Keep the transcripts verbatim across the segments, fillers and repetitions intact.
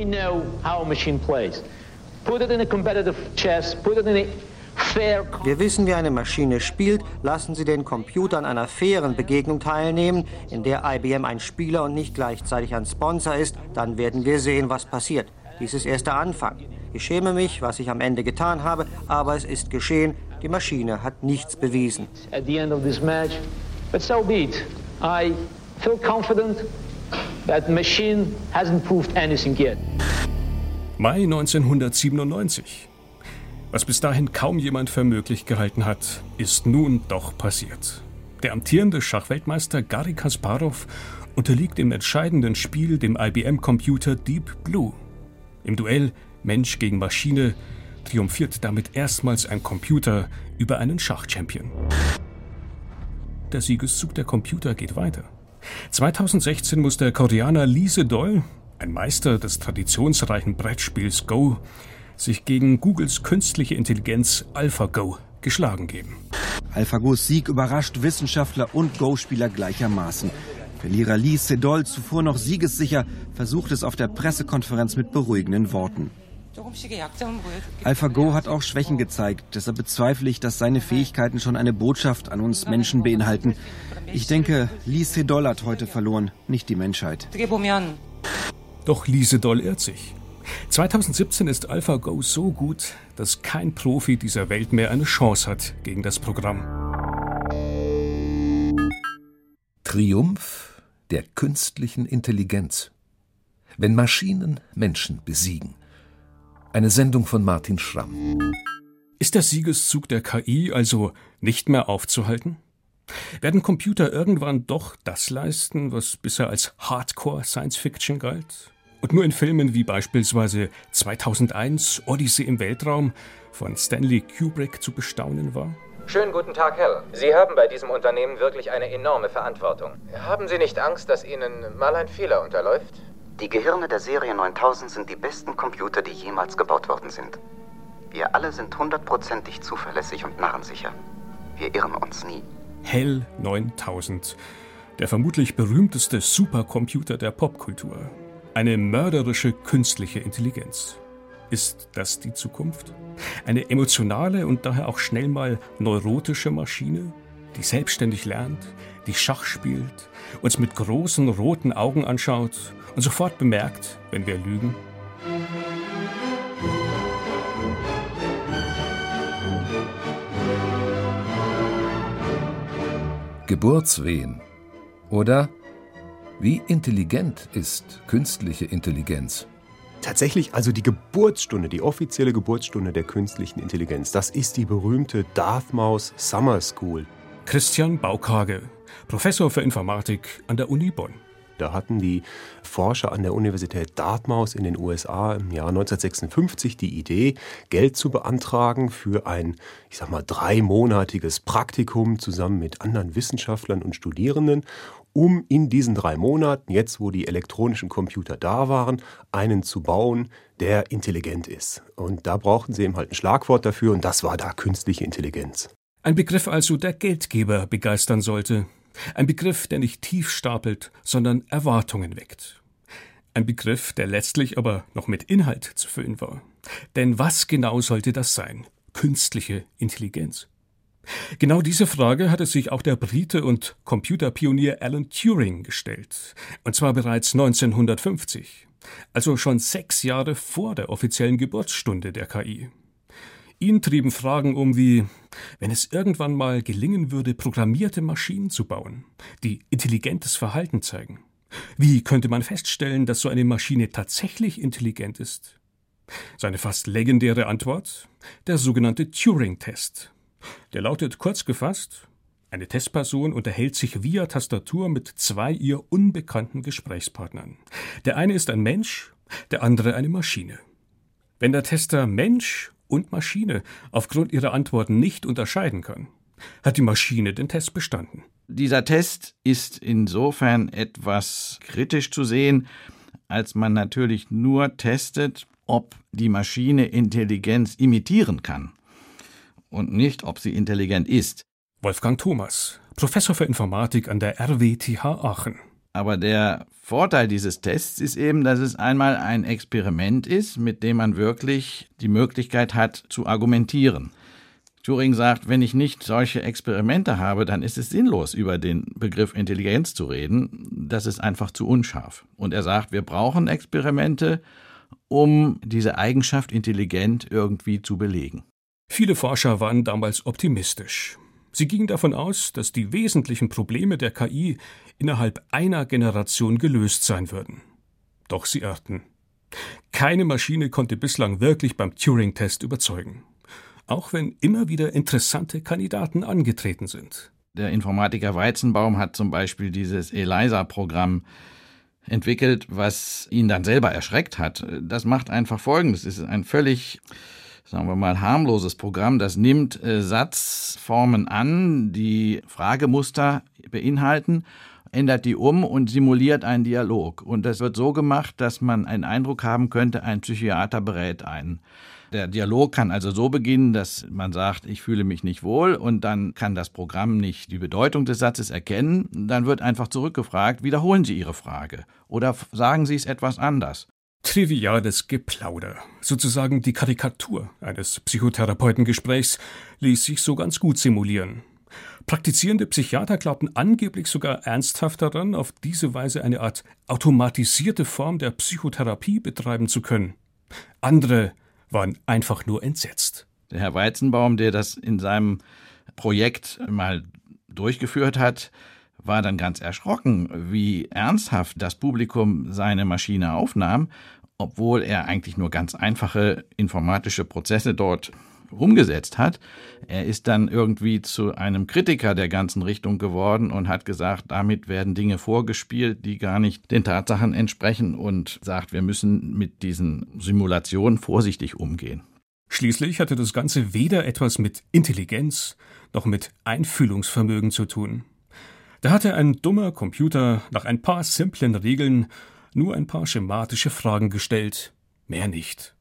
We know how a machine plays. Put it in a competitive chess, put it in a fair... Wir wissen, wie eine Maschine spielt. Lassen Sie den Computer an einer fairen Begegnung teilnehmen, in der I B M ein Spieler und nicht gleichzeitig ein Sponsor ist. Dann werden wir sehen, was passiert. Dies ist erst der Anfang. Ich schäme mich, was ich am Ende getan habe, aber es ist geschehen. Die Maschine hat nichts bewiesen. At the end of this match, but so be it. I feel confident that the machine hasn't proved anything yet. Mai neunzehnhundertsiebenundneunzig. Was bis dahin kaum jemand für möglich gehalten hat, ist nun doch passiert. Der amtierende Schachweltmeister Garry Kasparow unterliegt im entscheidenden Spiel dem I B M-Computer Deep Blue. Im Duell Mensch gegen Maschine triumphiert damit erstmals ein Computer über einen Schachchampion. Der Siegeszug der Computer geht weiter. zweitausendsechzehn muss der Koreaner Lee Sedol, ein Meister des traditionsreichen Brettspiels Go, sich gegen Googles künstliche Intelligenz AlphaGo geschlagen geben. AlphaGos Sieg überrascht Wissenschaftler und Go-Spieler gleichermaßen. Verlierer Lee Sedol, zuvor noch siegessicher, versucht es auf der Pressekonferenz mit beruhigenden Worten. AlphaGo hat auch Schwächen gezeigt, deshalb bezweifle ich, dass seine Fähigkeiten schon eine Botschaft an uns Menschen beinhalten. Ich denke, Lee Sedol hat heute verloren, nicht die Menschheit. Doch Lee Sedol irrt sich. zweitausendsiebzehn ist AlphaGo so gut, dass kein Profi dieser Welt mehr eine Chance hat gegen das Programm. Triumph der künstlichen Intelligenz. Wenn Maschinen Menschen besiegen. Eine Sendung von Martin Schramm. Ist der Siegeszug der K I also nicht mehr aufzuhalten? Werden Computer irgendwann doch das leisten, was bisher als Hardcore-Science-Fiction galt? Und nur in Filmen wie beispielsweise zweitausendeins Odyssee im Weltraum von Stanley Kubrick zu bestaunen war? Schönen guten Tag, Hal. Sie haben bei diesem Unternehmen wirklich eine enorme Verantwortung. Haben Sie nicht Angst, dass Ihnen mal ein Fehler unterläuft? Die Gehirne der Serie neuntausend sind die besten Computer, die jemals gebaut worden sind. Wir alle sind hundertprozentig zuverlässig und narrensicher. Wir irren uns nie. Hal neuntausend, der vermutlich berühmteste Supercomputer der Popkultur. Eine mörderische künstliche Intelligenz. Ist das die Zukunft? Eine emotionale und daher auch schnell mal neurotische Maschine, die selbstständig lernt, die Schach spielt, uns mit großen roten Augen anschaut und sofort bemerkt, wenn wir lügen? Geburtswehen. Oder wie intelligent ist künstliche Intelligenz? Tatsächlich also die Geburtsstunde, die offizielle Geburtsstunde der künstlichen Intelligenz, das ist die berühmte Dartmouth Summer School. Christian Baukhage, Professor für Informatik an der Uni Bonn. Da hatten die Forscher an der Universität Dartmouth in den U S A im Jahr neunzehnhundertsechsundfünfzig die Idee, Geld zu beantragen für ein, ich sag mal, dreimonatiges Praktikum zusammen mit anderen Wissenschaftlern und Studierenden, um in diesen drei Monaten, jetzt wo die elektronischen Computer da waren, einen zu bauen, der intelligent ist. Und da brauchten sie eben halt ein Schlagwort dafür und das war da künstliche Intelligenz. Ein Begriff also, der Geldgeber begeistern sollte. Ein Begriff, der nicht tief stapelt, sondern Erwartungen weckt. Ein Begriff, der letztlich aber noch mit Inhalt zu füllen war. Denn was genau sollte das sein? Künstliche Intelligenz. Genau diese Frage hatte sich auch der Brite und Computerpionier Alan Turing gestellt. Und zwar bereits neunzehnhundertfünfzig. Also schon sechs Jahre vor der offiziellen Geburtsstunde der K I. Ihn trieben Fragen um wie, wenn es irgendwann mal gelingen würde, programmierte Maschinen zu bauen, die intelligentes Verhalten zeigen. Wie könnte man feststellen, dass so eine Maschine tatsächlich intelligent ist? Seine fast legendäre Antwort? Der sogenannte Turing-Test. Der lautet kurz gefasst, eine Testperson unterhält sich via Tastatur mit zwei ihr unbekannten Gesprächspartnern. Der eine ist ein Mensch, der andere eine Maschine. Wenn der Tester Mensch und Maschine aufgrund ihrer Antworten nicht unterscheiden kann, hat die Maschine den Test bestanden. Dieser Test ist insofern etwas kritisch zu sehen, als man natürlich nur testet, ob die Maschine Intelligenz imitieren kann und nicht, ob sie intelligent ist. Wolfgang Thomas, Professor für Informatik an der R W T H Aachen. Aber der Vorteil dieses Tests ist eben, dass es einmal ein Experiment ist, mit dem man wirklich die Möglichkeit hat zu argumentieren. Turing sagt, wenn ich nicht solche Experimente habe, dann ist es sinnlos, über den Begriff Intelligenz zu reden. Das ist einfach zu unscharf. Und er sagt, wir brauchen Experimente, um diese Eigenschaft intelligent irgendwie zu belegen. Viele Forscher waren damals optimistisch. Sie gingen davon aus, dass die wesentlichen Probleme der K I innerhalb einer Generation gelöst sein würden. Doch sie irrten. Keine Maschine konnte bislang wirklich beim Turing-Test überzeugen. Auch wenn immer wieder interessante Kandidaten angetreten sind. Der Informatiker Weizenbaum hat zum Beispiel dieses ELIZA-Programm entwickelt, was ihn dann selber erschreckt hat. Das macht einfach Folgendes. Es ist ein völlig, sagen wir mal, harmloses Programm. Das nimmt äh, Satzformen an, die Fragemuster beinhalten, ändert die um und simuliert einen Dialog. Und das wird so gemacht, dass man einen Eindruck haben könnte, ein Psychiater berät einen. Der Dialog kann also so beginnen, dass man sagt, ich fühle mich nicht wohl, und dann kann das Programm nicht die Bedeutung des Satzes erkennen. Dann wird einfach zurückgefragt, wiederholen Sie Ihre Frage oder sagen Sie es etwas anders. Triviales Geplauder, sozusagen die Karikatur eines Psychotherapeutengesprächs, ließ sich so ganz gut simulieren. Praktizierende Psychiater glaubten angeblich sogar ernsthaft daran, auf diese Weise eine Art automatisierte Form der Psychotherapie betreiben zu können. Andere waren einfach nur entsetzt. Der Herr Weizenbaum, der das in seinem Projekt mal durchgeführt hat, war dann ganz erschrocken, wie ernsthaft das Publikum seine Maschine aufnahm, obwohl er eigentlich nur ganz einfache informatische Prozesse dort umgesetzt hat. Er ist dann irgendwie zu einem Kritiker der ganzen Richtung geworden und hat gesagt, damit werden Dinge vorgespielt, die gar nicht den Tatsachen entsprechen, und sagt, wir müssen mit diesen Simulationen vorsichtig umgehen. Schließlich hatte das Ganze weder etwas mit Intelligenz noch mit Einfühlungsvermögen zu tun. Da hatte ein dummer Computer nach ein paar simplen Regeln nur ein paar schematische Fragen gestellt, mehr nicht.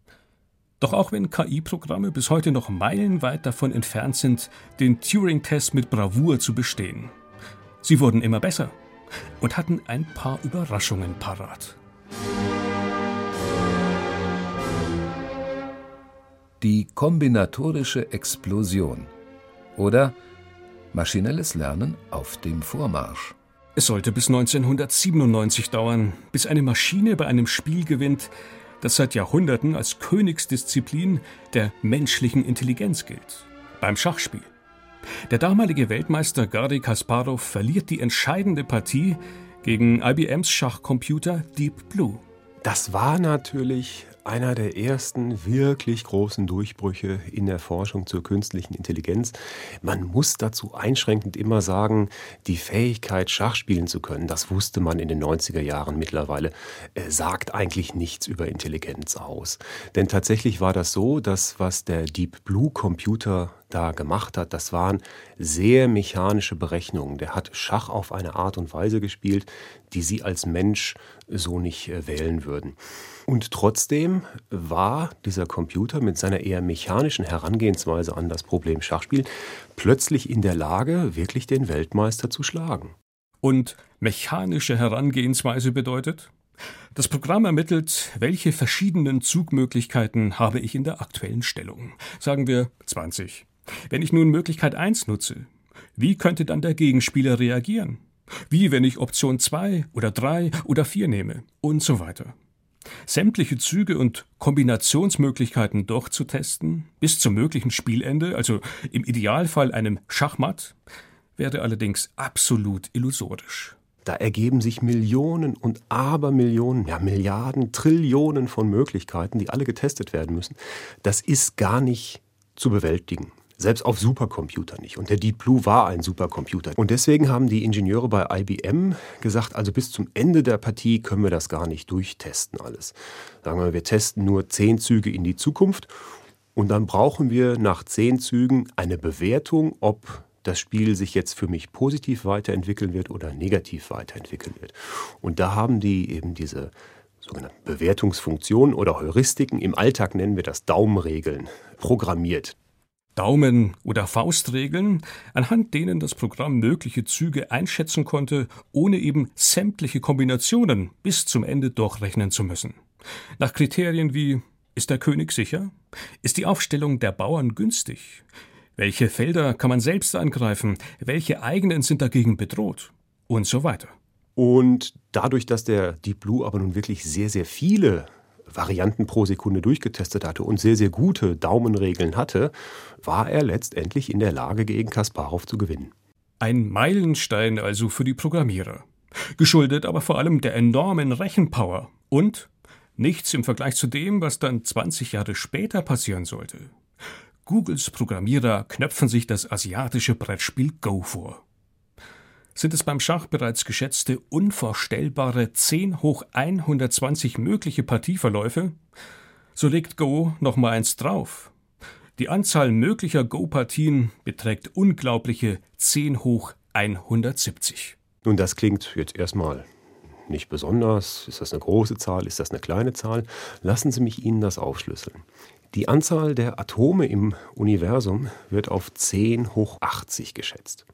Doch auch wenn K I-Programme bis heute noch meilenweit davon entfernt sind, den Turing-Test mit Bravour zu bestehen. Sie wurden immer besser und hatten ein paar Überraschungen parat. Die kombinatorische Explosion oder maschinelles Lernen auf dem Vormarsch. Es sollte bis neunzehnhundertsiebenundneunzig dauern, bis eine Maschine bei einem Spiel gewinnt, das seit Jahrhunderten als Königsdisziplin der menschlichen Intelligenz gilt. Beim Schachspiel. Der damalige Weltmeister Garry Kasparow verliert die entscheidende Partie gegen I B Ms Schachcomputer Deep Blue. Das war natürlich einer der ersten wirklich großen Durchbrüche in der Forschung zur künstlichen Intelligenz. Man muss dazu einschränkend immer sagen, die Fähigkeit, Schach spielen zu können, das wusste man in den neunziger Jahren mittlerweile, äh, sagt eigentlich nichts über Intelligenz aus. Denn tatsächlich war das so, dass was der Deep Blue Computer da gemacht hat, das waren sehr mechanische Berechnungen. Der hat Schach auf eine Art und Weise gespielt, die Sie als Mensch so nicht äh, wählen würden. Und trotzdem war dieser Computer mit seiner eher mechanischen Herangehensweise an das Problem Schachspiel plötzlich in der Lage, wirklich den Weltmeister zu schlagen. Und mechanische Herangehensweise bedeutet? Das Programm ermittelt, welche verschiedenen Zugmöglichkeiten habe ich in der aktuellen Stellung. Sagen wir zwanzig. Wenn ich nun Möglichkeit eins nutze, wie könnte dann der Gegenspieler reagieren? Wie, wenn ich Option zwei oder drei oder vier nehme? Und so weiter. Sämtliche Züge und Kombinationsmöglichkeiten durchzutesten, bis zum möglichen Spielende, also im Idealfall einem Schachmatt, wäre allerdings absolut illusorisch. Da ergeben sich Millionen und Abermillionen, ja Milliarden, Trillionen von Möglichkeiten, die alle getestet werden müssen. Das ist gar nicht zu bewältigen. Selbst auf Supercomputer nicht. Und der Deep Blue war ein Supercomputer. Und deswegen haben die Ingenieure bei I B M gesagt, also bis zum Ende der Partie können wir das gar nicht durchtesten alles. Sagen wir, wir testen nur zehn Züge in die Zukunft und dann brauchen wir nach zehn Zügen eine Bewertung, ob das Spiel sich jetzt für mich positiv weiterentwickeln wird oder negativ weiterentwickeln wird. Und da haben die eben diese sogenannten Bewertungsfunktionen oder Heuristiken, im Alltag nennen wir das Daumenregeln, programmiert. Daumen- oder Faustregeln, anhand denen das Programm mögliche Züge einschätzen konnte, ohne eben sämtliche Kombinationen bis zum Ende durchrechnen zu müssen. Nach Kriterien wie: Ist der König sicher? Ist die Aufstellung der Bauern günstig? Welche Felder kann man selbst angreifen? Welche eigenen sind dagegen bedroht? Und so weiter. Und dadurch, dass der Deep Blue aber nun wirklich sehr, sehr viele Varianten pro Sekunde durchgetestet hatte und sehr, sehr gute Daumenregeln hatte, war er letztendlich in der Lage, gegen Kasparow zu gewinnen. Ein Meilenstein also für die Programmierer. Geschuldet aber vor allem der enormen Rechenpower und nichts im Vergleich zu dem, was dann zwanzig Jahre später passieren sollte. Googles Programmierer knöpfen sich das asiatische Brettspiel Go vor. Sind es beim Schach bereits geschätzte unvorstellbare zehn hoch hundertzwanzig mögliche Partieverläufe, so legt Go noch mal eins drauf. Die Anzahl möglicher Go-Partien beträgt unglaubliche zehn hoch hundertsiebzig. Nun, das klingt jetzt erstmal nicht besonders. Ist das eine große Zahl? Ist das eine kleine Zahl? Lassen Sie mich Ihnen das aufschlüsseln. Die Anzahl der Atome im Universum wird auf zehn hoch achtzig geschätzt.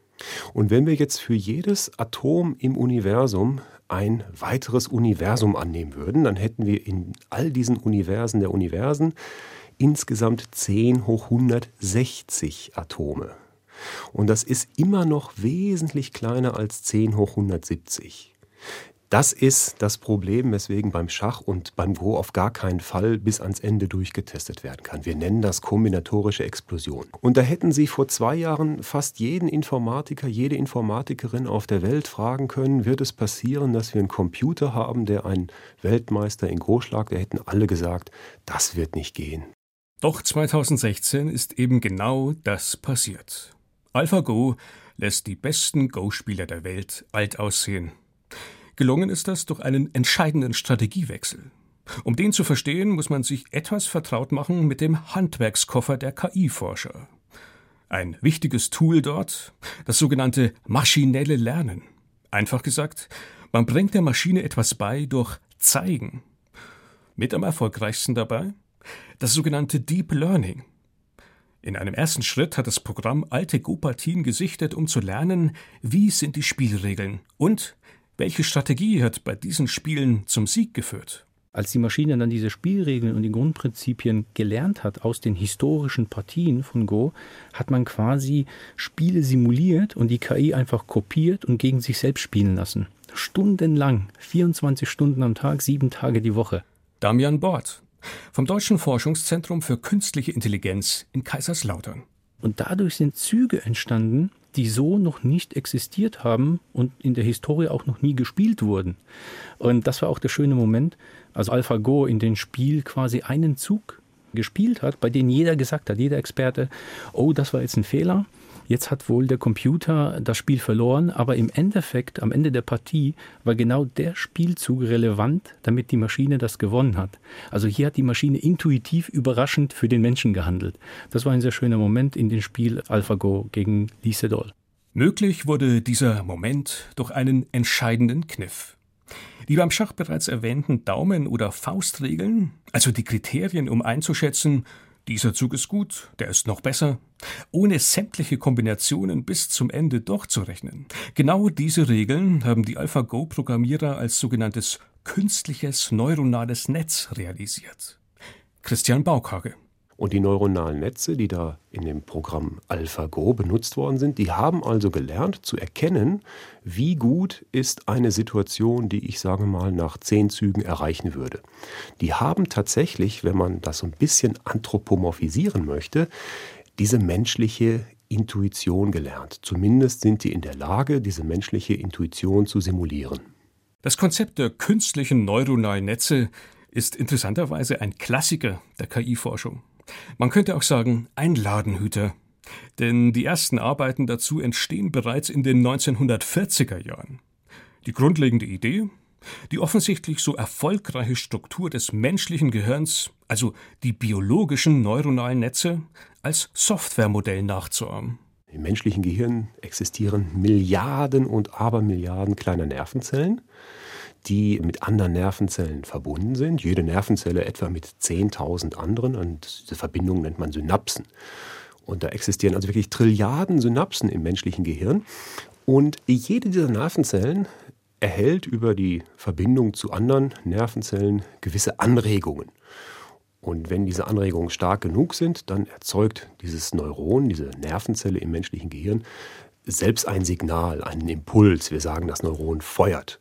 Und wenn wir jetzt für jedes Atom im Universum ein weiteres Universum annehmen würden, dann hätten wir in all diesen Universen der Universen insgesamt zehn hoch hundertsechzig Atome. Und das ist immer noch wesentlich kleiner als zehn hoch hundertsiebzig. Das ist das Problem, weswegen beim Schach und beim Go auf gar keinen Fall bis ans Ende durchgetestet werden kann. Wir nennen das kombinatorische Explosion. Und da hätten Sie vor zwei Jahren fast jeden Informatiker, jede Informatikerin auf der Welt fragen können, wird es passieren, dass wir einen Computer haben, der einen Weltmeister in Go schlagt? Da hätten alle gesagt, das wird nicht gehen. Doch zweitausendsechzehn ist eben genau das passiert. AlphaGo lässt die besten Go-Spieler der Welt alt aussehen. Gelungen ist das durch einen entscheidenden Strategiewechsel. Um den zu verstehen, muss man sich etwas vertraut machen mit dem Handwerkskoffer der K I-Forscher. Ein wichtiges Tool dort, das sogenannte maschinelle Lernen. Einfach gesagt, man bringt der Maschine etwas bei durch Zeigen. Mit am erfolgreichsten dabei das sogenannte Deep Learning. In einem ersten Schritt hat das Programm alte Go-Partien gesichtet, um zu lernen, wie sind die Spielregeln und welche Strategie hat bei diesen Spielen zum Sieg geführt? Als die Maschine dann diese Spielregeln und die Grundprinzipien gelernt hat aus den historischen Partien von Go, hat man quasi Spiele simuliert und die K I einfach kopiert und gegen sich selbst spielen lassen. Stundenlang, vierundzwanzig Stunden am Tag, sieben Tage die Woche. Damian Bort vom Deutschen Forschungszentrum für Künstliche Intelligenz in Kaiserslautern. Und dadurch sind Züge entstanden, die so noch nicht existiert haben und in der Historie auch noch nie gespielt wurden. Und das war auch der schöne Moment, als AlphaGo in dem Spiel quasi einen Zug gespielt hat, bei dem jeder gesagt hat, jeder Experte, oh, das war jetzt ein Fehler. Jetzt hat wohl der Computer das Spiel verloren, aber im Endeffekt, am Ende der Partie, war genau der Spielzug relevant, damit die Maschine das gewonnen hat. Also hier hat die Maschine intuitiv überraschend für den Menschen gehandelt. Das war ein sehr schöner Moment in dem Spiel AlphaGo gegen Lee Sedol. Möglich wurde dieser Moment durch einen entscheidenden Kniff. Die beim Schach bereits erwähnten Daumen- oder Faustregeln, also die Kriterien, um einzuschätzen, dieser Zug ist gut, der ist noch besser, ohne sämtliche Kombinationen bis zum Ende durchzurechnen. Genau diese Regeln haben die AlphaGo-Programmierer als sogenanntes künstliches neuronales Netz realisiert. Christian Baukhage. Und die neuronalen Netze, die da in dem Programm AlphaGo benutzt worden sind, die haben also gelernt zu erkennen, wie gut ist eine Situation, die ich, sage mal, nach zehn Zügen erreichen würde. Die haben tatsächlich, wenn man das so ein bisschen anthropomorphisieren möchte, diese menschliche Intuition gelernt. Zumindest sind die in der Lage, diese menschliche Intuition zu simulieren. Das Konzept der künstlichen neuronalen Netze ist interessanterweise ein Klassiker der K I-Forschung. Man könnte auch sagen, ein Ladenhüter. Denn die ersten Arbeiten dazu entstehen bereits in den neunzehnhundertvierziger Jahren. Die grundlegende Idee? Die offensichtlich so erfolgreiche Struktur des menschlichen Gehirns, also die biologischen neuronalen Netze, als Softwaremodell nachzuahmen. Im menschlichen Gehirn existieren Milliarden und Abermilliarden kleiner Nervenzellen, die mit anderen Nervenzellen verbunden sind. Jede Nervenzelle etwa mit zehntausend anderen und diese Verbindung nennt man Synapsen. Und da existieren also wirklich Trilliarden Synapsen im menschlichen Gehirn. Und jede dieser Nervenzellen erhält über die Verbindung zu anderen Nervenzellen gewisse Anregungen. Und wenn diese Anregungen stark genug sind, dann erzeugt dieses Neuron, diese Nervenzelle im menschlichen Gehirn, selbst ein Signal, einen Impuls. Wir sagen, das Neuron feuert.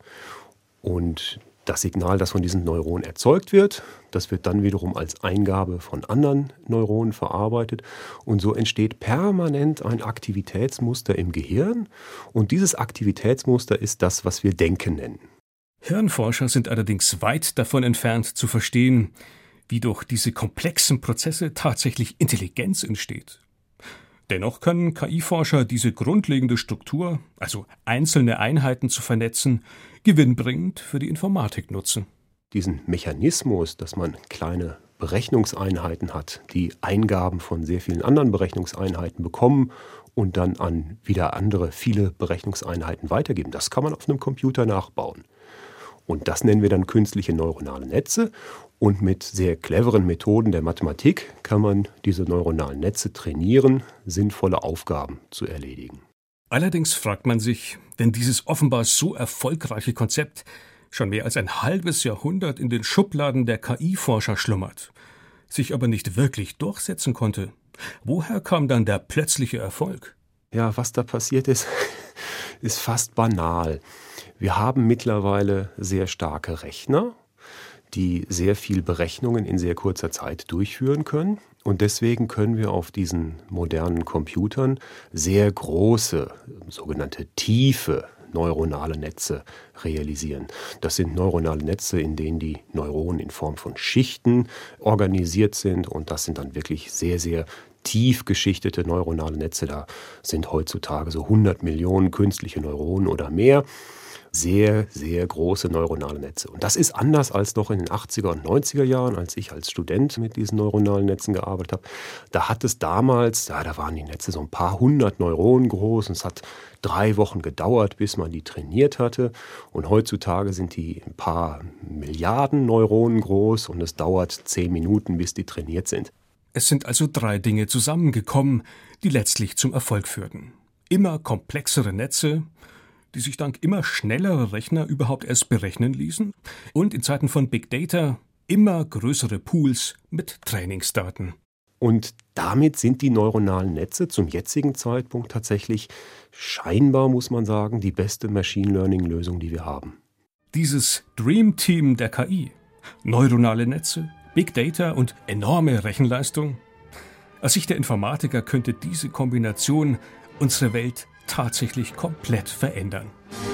Und das Signal, das von diesen Neuronen erzeugt wird, das wird dann wiederum als Eingabe von anderen Neuronen verarbeitet. Und so entsteht permanent ein Aktivitätsmuster im Gehirn. Und dieses Aktivitätsmuster ist das, was wir Denken nennen. Hirnforscher sind allerdings weit davon entfernt zu verstehen, wie durch diese komplexen Prozesse tatsächlich Intelligenz entsteht. Dennoch können K I-Forscher diese grundlegende Struktur, also einzelne Einheiten zu vernetzen, gewinnbringend für die Informatik nutzen. Diesen Mechanismus, dass man kleine Berechnungseinheiten hat, die Eingaben von sehr vielen anderen Berechnungseinheiten bekommen und dann an wieder andere viele Berechnungseinheiten weitergeben, das kann man auf einem Computer nachbauen. Und das nennen wir dann künstliche neuronale Netze. Und mit sehr cleveren Methoden der Mathematik kann man diese neuronalen Netze trainieren, sinnvolle Aufgaben zu erledigen. Allerdings fragt man sich, wenn dieses offenbar so erfolgreiche Konzept schon mehr als ein halbes Jahrhundert in den Schubladen der K I-Forscher schlummert, sich aber nicht wirklich durchsetzen konnte, woher kam dann der plötzliche Erfolg? Ja, was da passiert ist, ist fast banal. Wir haben mittlerweile sehr starke Rechner, die sehr viel Berechnungen in sehr kurzer Zeit durchführen können. Und deswegen können wir auf diesen modernen Computern sehr große, sogenannte tiefe neuronale Netze realisieren. Das sind neuronale Netze, in denen die Neuronen in Form von Schichten organisiert sind. Und das sind dann wirklich sehr, sehr tief geschichtete neuronale Netze. Da sind heutzutage so hundert Millionen künstliche Neuronen oder mehr. Sehr, sehr große neuronale Netze. Und das ist anders als noch in den achtziger und neunziger Jahren, als ich als Student mit diesen neuronalen Netzen gearbeitet habe. Da hat es damals, ja, da waren die Netze so ein paar hundert Neuronen groß und es hat drei Wochen gedauert, bis man die trainiert hatte. Und heutzutage sind die ein paar Milliarden Neuronen groß und es dauert zehn Minuten, bis die trainiert sind. Es sind also drei Dinge zusammengekommen, die letztlich zum Erfolg führten. Immer komplexere Netze, die sich dank immer schnellerer Rechner überhaupt erst berechnen ließen, und in Zeiten von Big Data immer größere Pools mit Trainingsdaten. Und damit sind die neuronalen Netze zum jetzigen Zeitpunkt tatsächlich scheinbar, muss man sagen, die beste Machine-Learning-Lösung, die wir haben. Dieses Dream Team der K I, neuronale Netze, Big Data und enorme Rechenleistung. Aus Sicht der Informatiker könnte diese Kombination unsere Welt tatsächlich komplett verändern.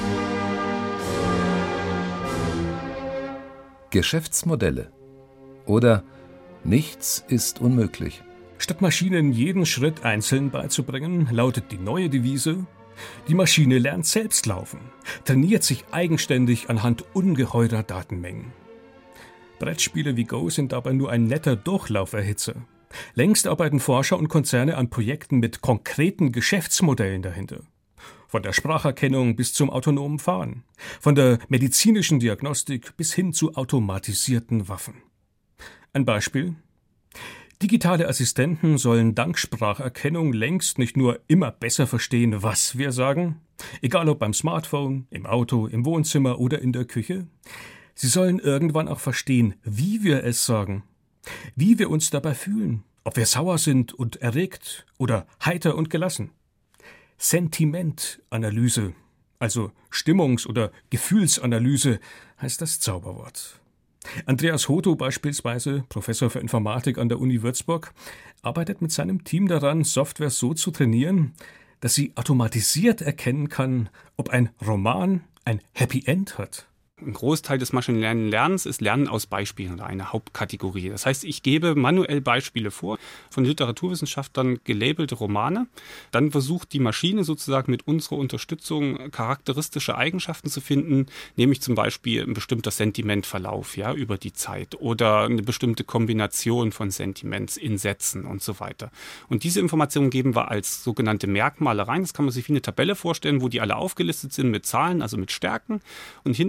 Geschäftsmodelle oder nichts ist unmöglich. Statt Maschinen jeden Schritt einzeln beizubringen, lautet die neue Devise: Die Maschine lernt selbst laufen, trainiert sich eigenständig anhand ungeheurer Datenmengen. Brettspiele wie Go sind dabei nur ein netter Durchlauferhitzer. Längst arbeiten Forscher und Konzerne an Projekten mit konkreten Geschäftsmodellen dahinter. Von der Spracherkennung bis zum autonomen Fahren. Von der medizinischen Diagnostik bis hin zu automatisierten Waffen. Ein Beispiel: Digitale Assistenten sollen dank Spracherkennung längst nicht nur immer besser verstehen, was wir sagen, egal ob beim Smartphone, im Auto, im Wohnzimmer oder in der Küche. Sie sollen irgendwann auch verstehen, wie wir es sagen. Wie wir uns dabei fühlen, ob wir sauer sind und erregt oder heiter und gelassen. Sentimentanalyse, also Stimmungs- oder Gefühlsanalyse, heißt das Zauberwort. Andreas Hoto beispielsweise, Professor für Informatik an der Uni Würzburg, arbeitet mit seinem Team daran, Software so zu trainieren, dass sie automatisiert erkennen kann, ob ein Roman ein Happy End hat. Ein Großteil des maschinellen Lernens ist Lernen aus Beispielen oder eine Hauptkategorie. Das heißt, ich gebe manuell Beispiele vor, von Literaturwissenschaftlern gelabelte Romane. Dann versucht die Maschine sozusagen mit unserer Unterstützung charakteristische Eigenschaften zu finden, nämlich zum Beispiel ein bestimmter Sentimentverlauf, ja, über die Zeit oder eine bestimmte Kombination von Sentiments in Sätzen und so weiter. Und diese Informationen geben wir als sogenannte Merkmale rein. Das kann man sich wie eine Tabelle vorstellen, wo die alle aufgelistet sind mit Zahlen, also mit Stärken, und hinten die letzten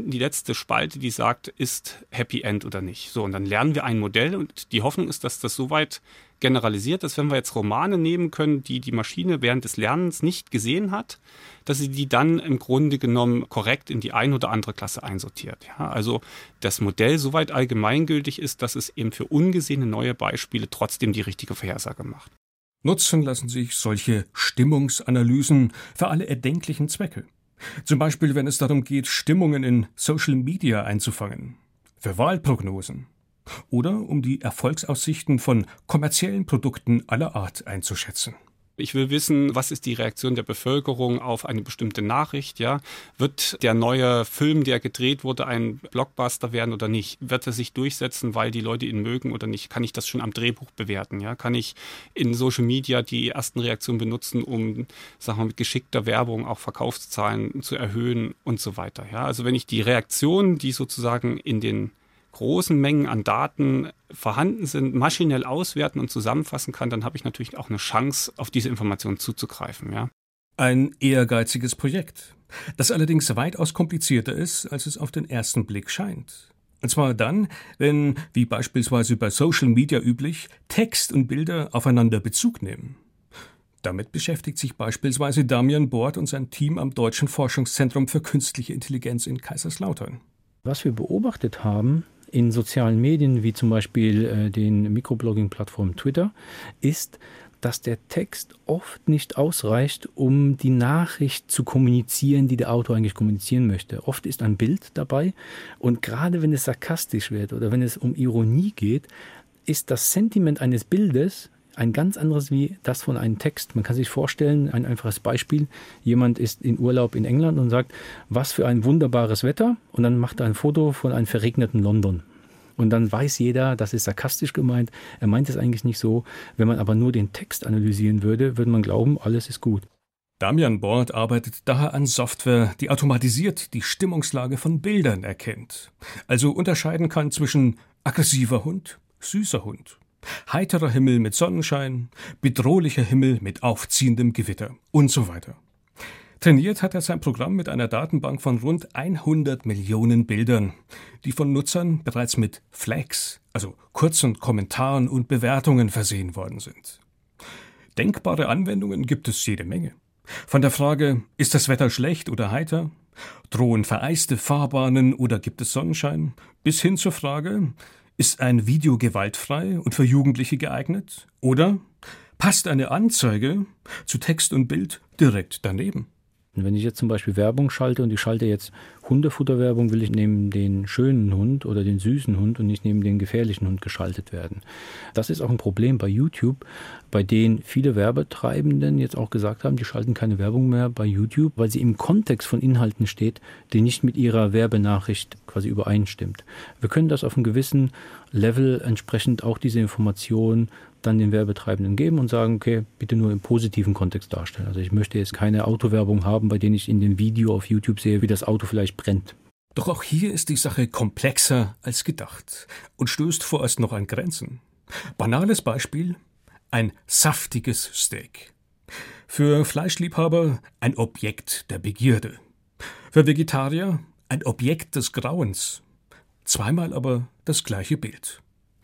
letzte Spalte, die sagt, ist Happy End oder nicht. So, und dann lernen wir ein Modell und die Hoffnung ist, dass das soweit generalisiert ist, wenn wir jetzt Romane nehmen können, die die Maschine während des Lernens nicht gesehen hat, dass sie die dann im Grunde genommen korrekt in die eine oder andere Klasse einsortiert. Ja, also das Modell soweit allgemeingültig ist, dass es eben für ungesehene neue Beispiele trotzdem die richtige Vorhersage macht. Nutzen lassen sich solche Stimmungsanalysen für alle erdenklichen Zwecke. Zum Beispiel, wenn es darum geht, Stimmungen in Social Media einzufangen, für Wahlprognosen oder um die Erfolgsaussichten von kommerziellen Produkten aller Art einzuschätzen. Ich will wissen, was ist die Reaktion der Bevölkerung auf eine bestimmte Nachricht, ja? Wird der neue Film, der gedreht wurde, ein Blockbuster werden oder nicht? Wird er sich durchsetzen, weil die Leute ihn mögen oder nicht? Kann ich das schon am Drehbuch bewerten, ja? Kann ich in Social Media die ersten Reaktionen benutzen, um, sagen wir, mit geschickter Werbung auch Verkaufszahlen zu erhöhen und so weiter, ja? Also wenn ich die Reaktionen, die sozusagen in den großen Mengen an Daten vorhanden sind, maschinell auswerten und zusammenfassen kann, dann habe ich natürlich auch eine Chance, auf diese Informationen zuzugreifen. Ja. Ein ehrgeiziges Projekt, das allerdings weitaus komplizierter ist, als es auf den ersten Blick scheint. Und zwar dann, wenn, wie beispielsweise bei Social Media üblich, Text und Bilder aufeinander Bezug nehmen. Damit beschäftigt sich beispielsweise Damian Bord und sein Team am Deutschen Forschungszentrum für Künstliche Intelligenz in Kaiserslautern. Was wir beobachtet haben in sozialen Medien, wie zum Beispiel äh, den Mikroblogging-Plattformen Twitter, ist, dass der Text oft nicht ausreicht, um die Nachricht zu kommunizieren, die der Autor eigentlich kommunizieren möchte. Oft ist ein Bild dabei und gerade wenn es sarkastisch wird oder wenn es um Ironie geht, ist das Sentiment eines Bildes ein ganz anderes wie das von einem Text. Man kann sich vorstellen, ein einfaches Beispiel, jemand ist in Urlaub in England und sagt, was für ein wunderbares Wetter, und dann macht er ein Foto von einem verregneten London. Und dann weiß jeder, das ist sarkastisch gemeint, er meint es eigentlich nicht so. Wenn man aber nur den Text analysieren würde, würde man glauben, alles ist gut. Damian Bord arbeitet daher an Software, die automatisiert die Stimmungslage von Bildern erkennt. Also unterscheiden kann zwischen aggressiver Hund, süßer Hund, heiterer Himmel mit Sonnenschein, bedrohlicher Himmel mit aufziehendem Gewitter und so weiter. Trainiert hat er sein Programm mit einer Datenbank von rund hundert Millionen Bildern, die von Nutzern bereits mit Flags, also kurzen Kommentaren und Bewertungen versehen worden sind. Denkbare Anwendungen gibt es jede Menge. Von der Frage, ist das Wetter schlecht oder heiter? Drohen vereiste Fahrbahnen oder gibt es Sonnenschein? Bis hin zur Frage, ist ein Video gewaltfrei und für Jugendliche geeignet? Oder passt eine Anzeige zu Text und Bild direkt daneben? Wenn ich jetzt zum Beispiel Werbung schalte und ich schalte jetzt Hundefutterwerbung, will ich neben den schönen Hund oder den süßen Hund und nicht neben den gefährlichen Hund geschaltet werden. Das ist auch ein Problem bei YouTube, bei denen viele Werbetreibenden jetzt auch gesagt haben, die schalten keine Werbung mehr bei YouTube, weil sie im Kontext von Inhalten steht, die nicht mit ihrer Werbenachricht quasi übereinstimmt. Wir können das auf einem gewissen Level entsprechend auch diese Informationen dann den Werbetreibenden geben und sagen, okay, bitte nur im positiven Kontext darstellen. Also ich möchte jetzt keine Autowerbung haben, bei denen ich in dem Video auf YouTube sehe, wie das Auto vielleicht brennt. Doch auch hier ist die Sache komplexer als gedacht und stößt vorerst noch an Grenzen. Banales Beispiel, ein saftiges Steak. Für Fleischliebhaber ein Objekt der Begierde. Für Vegetarier ein Objekt des Grauens. Zweimal aber das gleiche Bild.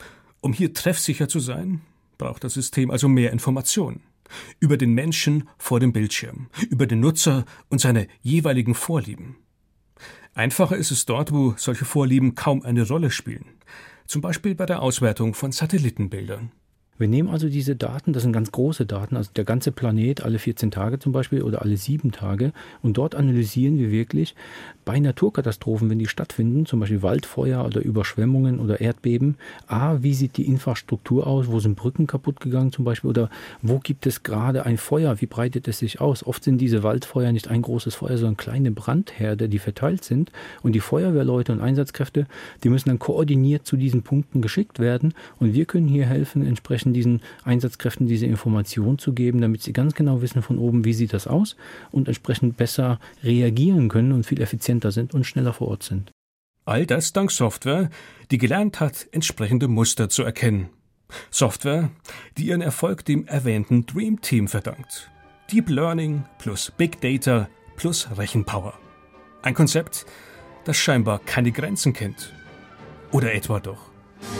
Um hier treffsicher zu sein, braucht das System also mehr Informationen über den Menschen vor dem Bildschirm, über den Nutzer und seine jeweiligen Vorlieben. Einfacher ist es dort, wo solche Vorlieben kaum eine Rolle spielen, zum Beispiel bei der Auswertung von Satellitenbildern. Wir nehmen also diese Daten, das sind ganz große Daten, also der ganze Planet alle vierzehn Tage zum Beispiel oder alle sieben Tage, und dort analysieren wir wirklich bei Naturkatastrophen, wenn die stattfinden, zum Beispiel Waldfeuer oder Überschwemmungen oder Erdbeben, a, wie sieht die Infrastruktur aus, wo sind Brücken kaputt gegangen zum Beispiel oder wo gibt es gerade ein Feuer, wie breitet es sich aus? Oft sind diese Waldfeuer nicht ein großes Feuer, sondern kleine Brandherde, die verteilt sind, und die Feuerwehrleute und Einsatzkräfte, die müssen dann koordiniert zu diesen Punkten geschickt werden, und wir können hier helfen, entsprechend diesen Einsatzkräften diese Information zu geben, damit sie ganz genau wissen von oben, wie sieht das aus, und entsprechend besser reagieren können und viel effizienter sind und schneller vor Ort sind. All das dank Software, die gelernt hat, entsprechende Muster zu erkennen. Software, die ihren Erfolg dem erwähnten Dream Team verdankt. Deep Learning plus Big Data plus Rechenpower. Ein Konzept, das scheinbar keine Grenzen kennt. Oder etwa doch?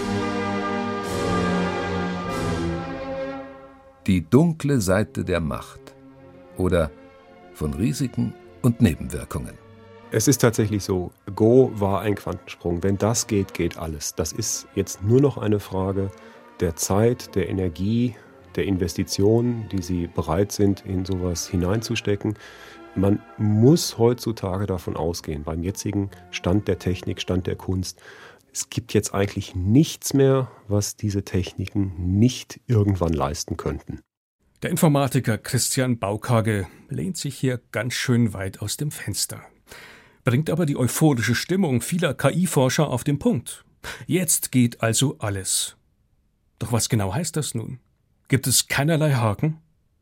Die dunkle Seite der Macht oder von Risiken und Nebenwirkungen. Es ist tatsächlich so, Go war ein Quantensprung. Wenn das geht, geht alles. Das ist jetzt nur noch eine Frage der Zeit, der Energie, der Investitionen, die Sie bereit sind, in sowas hineinzustecken. Man muss heutzutage davon ausgehen, beim jetzigen Stand der Technik, Stand der Kunst, es gibt jetzt eigentlich nichts mehr, was diese Techniken nicht irgendwann leisten könnten. Der Informatiker Christian Baukage lehnt sich hier ganz schön weit aus dem Fenster, bringt aber die euphorische Stimmung vieler K I-Forscher auf den Punkt. Jetzt geht also alles. Doch was genau heißt das nun? Gibt es keinerlei Haken?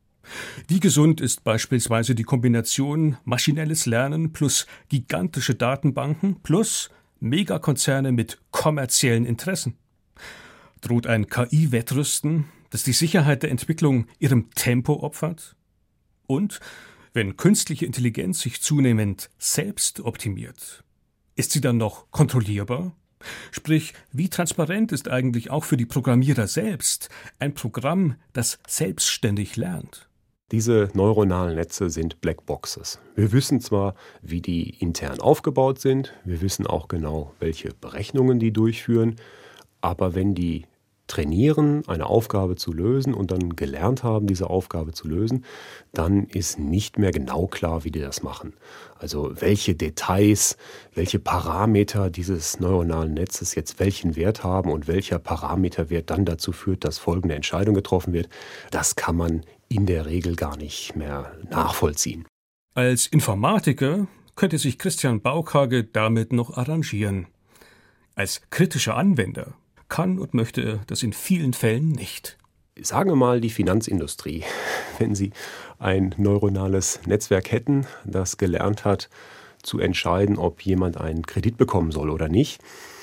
Wie gesund ist beispielsweise die Kombination maschinelles Lernen plus gigantische Datenbanken plus Megakonzerne mit kommerziellen Interessen? Droht ein K I-Wettrüsten, das die Sicherheit der Entwicklung ihrem Tempo opfert? Und wenn künstliche Intelligenz sich zunehmend selbst optimiert, ist sie dann noch kontrollierbar? Sprich, wie transparent ist eigentlich auch für die Programmierer selbst ein Programm, das selbstständig lernt? Diese neuronalen Netze sind Blackboxes. Wir wissen zwar, wie die intern aufgebaut sind, wir wissen auch genau, welche Berechnungen die durchführen, aber wenn die trainieren, eine Aufgabe zu lösen und dann gelernt haben, diese Aufgabe zu lösen, dann ist nicht mehr genau klar, wie die das machen. Also welche Details, welche Parameter dieses neuronalen Netzes jetzt welchen Wert haben und welcher Parameterwert dann dazu führt, dass folgende Entscheidung getroffen wird, das kann man in der Regel gar nicht mehr nachvollziehen. Als Informatiker könnte sich Christian Baukage damit noch arrangieren. Als kritischer Anwender kann und möchte er das in vielen Fällen nicht. Sagen wir mal die Finanzindustrie. Wenn Sie ein neuronales Netzwerk hätten, das gelernt hat, zu entscheiden, ob jemand einen Kredit bekommen soll oder nicht,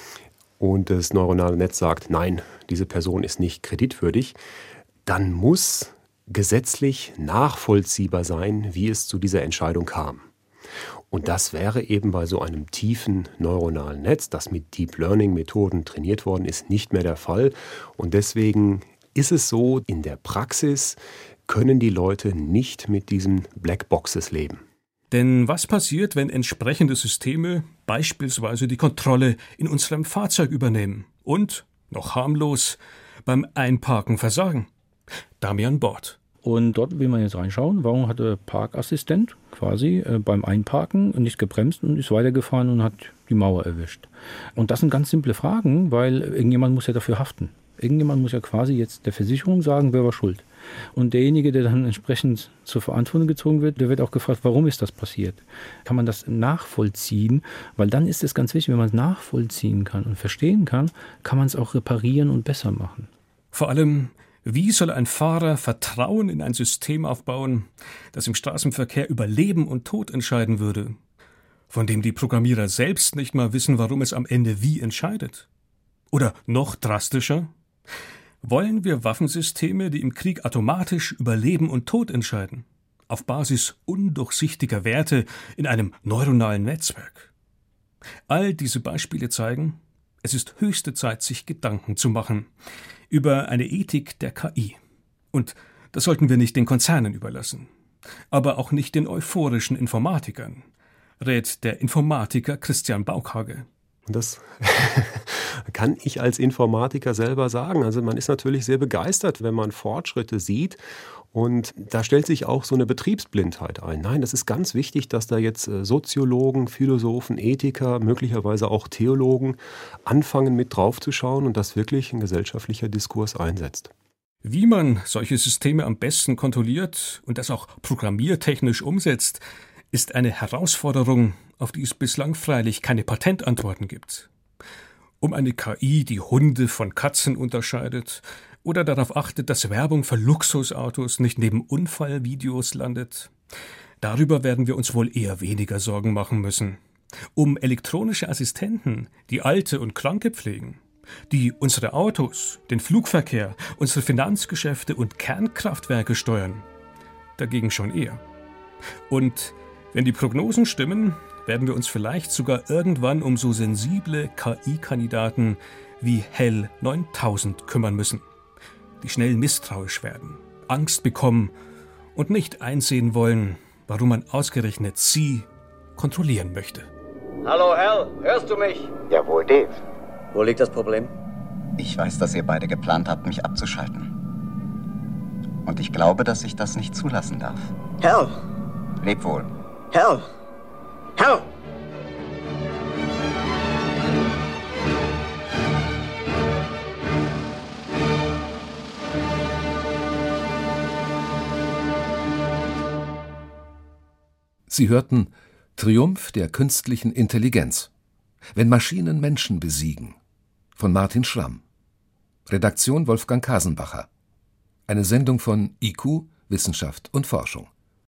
und das neuronale Netz sagt, nein, diese Person ist nicht kreditwürdig, dann muss gesetzlich nachvollziehbar sein, wie es zu dieser Entscheidung kam. Und das wäre eben bei so einem tiefen neuronalen Netz, das mit Deep Learning-Methoden trainiert worden ist, nicht mehr der Fall. Und deswegen ist es so, in der Praxis können die Leute nicht mit diesen Blackboxes leben. Denn was passiert, wenn entsprechende Systeme beispielsweise die Kontrolle in unserem Fahrzeug übernehmen und, noch harmlos, beim Einparken versagen? Damian Bort. Und dort will man jetzt reinschauen, warum hat der Parkassistent quasi äh, beim Einparken nicht gebremst und ist weitergefahren und hat die Mauer erwischt. Und das sind ganz simple Fragen, weil irgendjemand muss ja dafür haften. Irgendjemand muss ja quasi jetzt der Versicherung sagen, wer war schuld. Und derjenige, der dann entsprechend zur Verantwortung gezogen wird, der wird auch gefragt, warum ist das passiert? Kann man das nachvollziehen? Weil dann ist es ganz wichtig, wenn man es nachvollziehen kann und verstehen kann, kann man es auch reparieren und besser machen. Vor allem, wie soll ein Fahrer Vertrauen in ein System aufbauen, das im Straßenverkehr über Leben und Tod entscheiden würde, von dem die Programmierer selbst nicht mal wissen, warum es am Ende wie entscheidet? Oder noch drastischer? Wollen wir Waffensysteme, die im Krieg automatisch über Leben und Tod entscheiden, auf Basis undurchsichtiger Werte in einem neuronalen Netzwerk? All diese Beispiele zeigen, es ist höchste Zeit, sich Gedanken zu machen über eine Ethik der K I. Und das sollten wir nicht den Konzernen überlassen, aber auch nicht den euphorischen Informatikern, rät der Informatiker Christian Baukage. Und das kann ich als Informatiker selber sagen. Also man ist natürlich sehr begeistert, wenn man Fortschritte sieht. Und da stellt sich auch so eine Betriebsblindheit ein. Nein, das ist ganz wichtig, dass da jetzt Soziologen, Philosophen, Ethiker, möglicherweise auch Theologen anfangen mit draufzuschauen und das wirklich ein gesellschaftlicher Diskurs einsetzt. Wie man solche Systeme am besten kontrolliert und das auch programmiertechnisch umsetzt, ist eine Herausforderung, auf die es bislang freilich keine Patentantworten gibt. Um eine K I, die Hunde von Katzen unterscheidet oder darauf achtet, dass Werbung für Luxusautos nicht neben Unfallvideos landet, darüber werden wir uns wohl eher weniger Sorgen machen müssen. Um elektronische Assistenten, die Alte und Kranke pflegen, die unsere Autos, den Flugverkehr, unsere Finanzgeschäfte und Kernkraftwerke steuern, dagegen schon eher. Und wenn die Prognosen stimmen, werden wir uns vielleicht sogar irgendwann um so sensible K I-Kandidaten wie HAL neuntausend kümmern müssen, die schnell misstrauisch werden, Angst bekommen und nicht einsehen wollen, warum man ausgerechnet sie kontrollieren möchte. Hallo HAL, hörst du mich? Jawohl, Dave. Wo liegt das Problem? Ich weiß, dass ihr beide geplant habt, mich abzuschalten. Und ich glaube, dass ich das nicht zulassen darf. HAL! Leb wohl. HAL! HAL! Sie hörten Triumph der künstlichen Intelligenz. Wenn Maschinen Menschen besiegen. Von Martin Schramm. Redaktion Wolfgang Kasenbacher. Eine Sendung von I Q, Wissenschaft und Forschung.